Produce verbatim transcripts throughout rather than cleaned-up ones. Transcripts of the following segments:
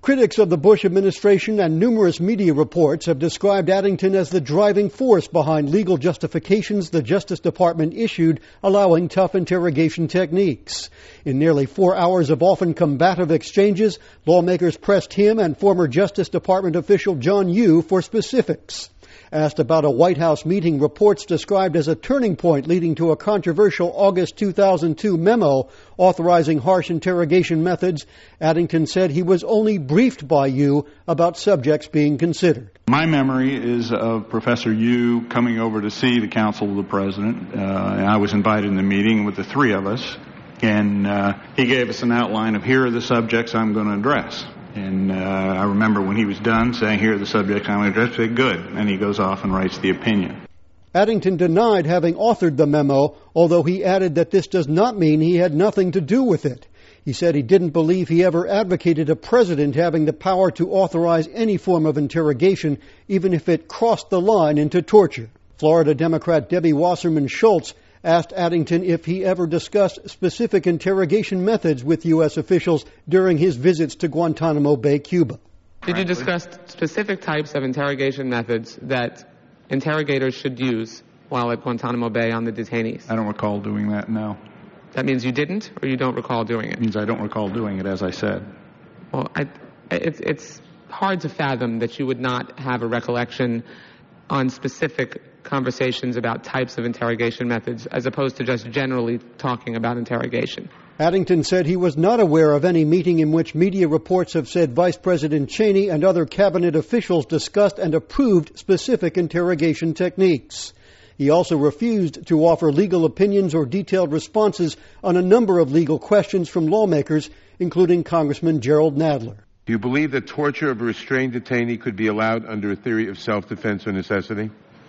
Critics of the Bush administration and numerous media reports have described Addington as the driving force behind legal justifications the Justice Department issued allowing tough interrogation techniques. In nearly four hours of often combative exchanges, lawmakers pressed him and former Justice Department official John Yoo for specifics. Asked about a White House meeting reports described as a turning point leading to a controversial August two thousand two memo authorizing harsh interrogation methods, Addington said he was only briefed by Yoo about subjects being considered. My memory is of Professor Yoo coming over to see the counsel of the president. Uh, and I was invited in the meeting with the three of us, and uh, he gave us an outline of here are the subjects I'm going to address. And uh, I remember when he was done saying, here are the subjects I'm going to address, I said, good. And he goes off and writes the opinion. Addington denied having authored the memo, although he added that this does not mean he had nothing to do with it. He said he didn't believe he ever advocated a president having the power to authorize any form of interrogation, even if it crossed the line into torture. Florida Democrat Debbie Wasserman Schultz asked Addington if he ever discussed specific interrogation methods with U S officials during his visits to Guantanamo Bay, Cuba. Did you discuss specific types of interrogation methods that interrogators should use while at Guantanamo Bay on the detainees? I don't recall doing that, no. That means you didn't, or you don't recall doing it? It means I don't recall doing it, as I said. Well, I, it's, it's hard to fathom that you would not have a recollection on specific conversations about types of interrogation methods as opposed to just generally talking about interrogation. Addington said he was not aware of any meeting in which media reports have said Vice President Cheney and other cabinet officials discussed and approved specific interrogation techniques. He also refused to offer legal opinions or detailed responses on a number of legal questions from lawmakers, including Congressman Gerald Nadler. Do you believe that torture of a restrained detainee could be allowed under a theory of self-defense or necessity?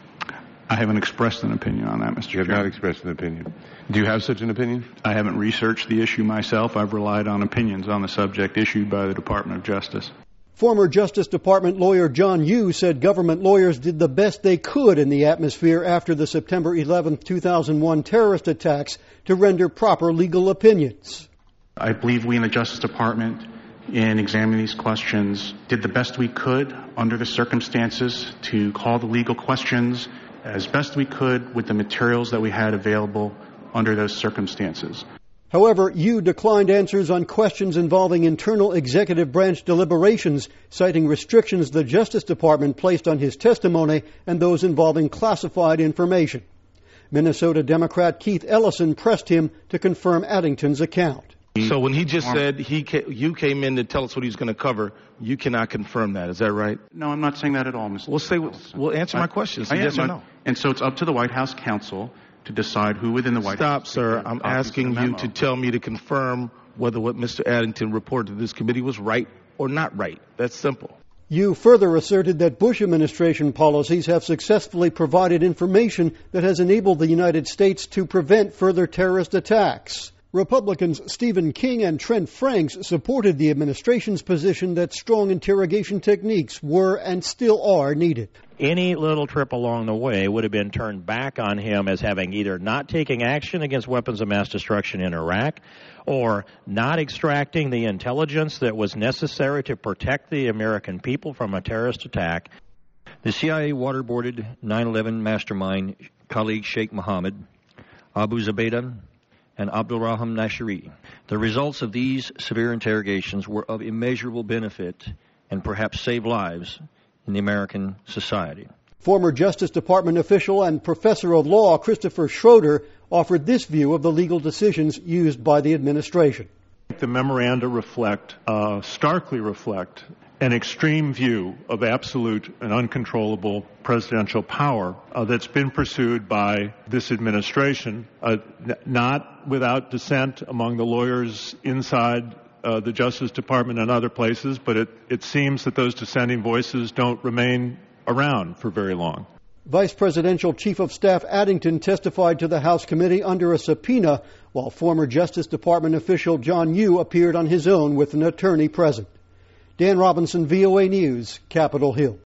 I haven't expressed an opinion on that, Mister You have Chairman. not expressed an opinion. Do you have such an opinion? I haven't researched the issue myself. I've relied on opinions on the subject issued by the Department of Justice. Former Justice Department lawyer John Yoo said government lawyers did the best they could in the atmosphere after the September eleventh, two thousand one terrorist attacks to render proper legal opinions. I believe we in the Justice Department, in examining these questions, did the best we could under the circumstances to call the legal questions as best we could with the materials that we had available under those circumstances. However, Yoo declined answers on questions involving internal executive branch deliberations, citing restrictions the Justice Department placed on his testimony and those involving classified information. Minnesota Democrat Keith Ellison pressed him to confirm Addington's account. So when he just said he ca- you came in to tell us what he's going to cover, you cannot confirm that. Is that right? No, I'm not saying that at all, Mister We'll say well, answer my I, question. I Yes am, or no? And so it's up to the White House counsel to decide who within the White Stop, House. Stop, sir. I'm asking you to tell me to confirm whether what Mister Addington reported to this committee was right or not right. That's simple. Yoo further asserted that Bush administration policies have successfully provided information that has enabled the United States to prevent further terrorist attacks. Republicans Stephen King and Trent Franks supported the administration's position that strong interrogation techniques were and still are needed. Any little trip along the way would have been turned back on him as having either not taking action against weapons of mass destruction in Iraq or not extracting the intelligence that was necessary to protect the American people from a terrorist attack. The C I A waterboarded nine eleven mastermind Khalid Sheikh Mohammed, Abu Zubaydah, and Abdul Rahim Nashiri. The results of these severe interrogations were of immeasurable benefit and perhaps saved lives in the American society. Former Justice Department official and professor of law Christopher Schroeder offered this view of the legal decisions used by the administration. The memoranda reflect, uh, starkly reflect, an extreme view of absolute and uncontrollable presidential power uh, that's been pursued by this administration, uh, n- not without dissent among the lawyers inside uh, the Justice Department and other places, but it, it seems that those dissenting voices don't remain around for very long. Vice Presidential Chief of Staff Addington testified to the House committee under a subpoena, while former Justice Department official John Yoo appeared on his own with an attorney present. Dan Robinson, V O A News, Capitol Hill.